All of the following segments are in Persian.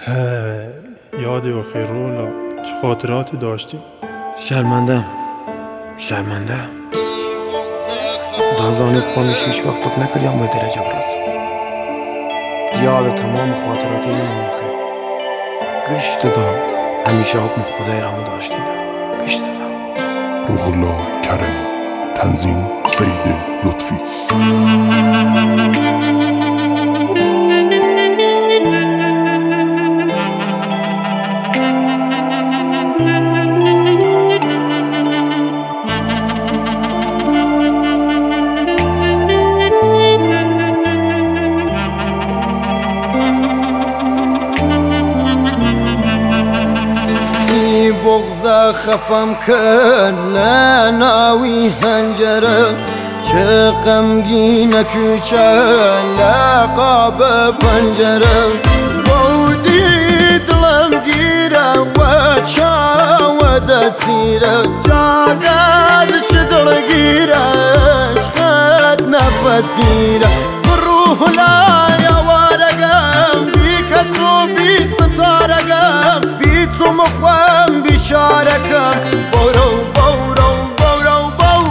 یادی و خیرولا چه خاطراتی داشتی؟ شرمنده دازانت خونش هیچ وقت فکر نکردیم به درجه برسم. یاد تمام خاطراتی من خیر گشت دادم. همیشه حکم خدای رامو داشتیم. گشت دادم. روح الله کرمی، تنظیم سید لطفی. بغض خفم کرد لناوی هنجره چه غمگین کوچه لقاب پنجره بودی دلم گیره و چاو دسیره جاگد چه دلگیره عشقت نفس گیره روح لای وارگم بی کس و بی ستارگم بی تو مخوام بیچارگم برو برو برو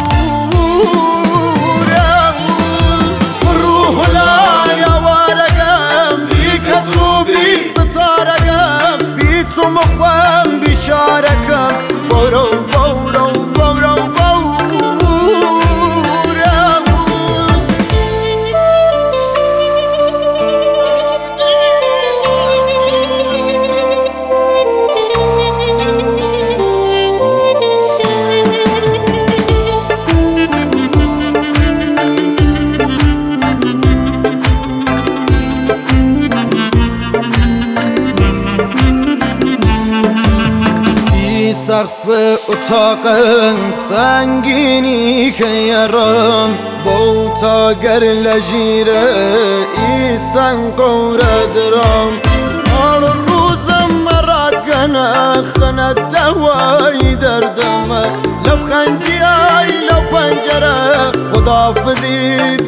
برو روح لای وارگم بی کس و بی ستارگم بی تو مخوام بیچارگم برو برو برو سقف اتاقن سنگینی که یارم بوتا گر لجیره ای سنگوره درام آن روزم مراکنه خند دوایی دردمه لبخندی آی لب پنجره خدافزی